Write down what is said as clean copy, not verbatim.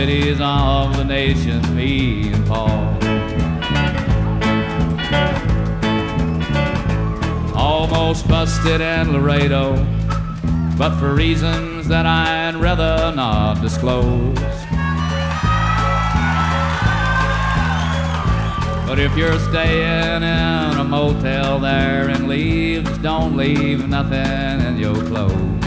cities of the nation, me and Paul. Almost busted in Laredo, but for reasons that I'd rather not disclose. But if you're staying in a motel there in Leaves, don't leave nothing in your clothes.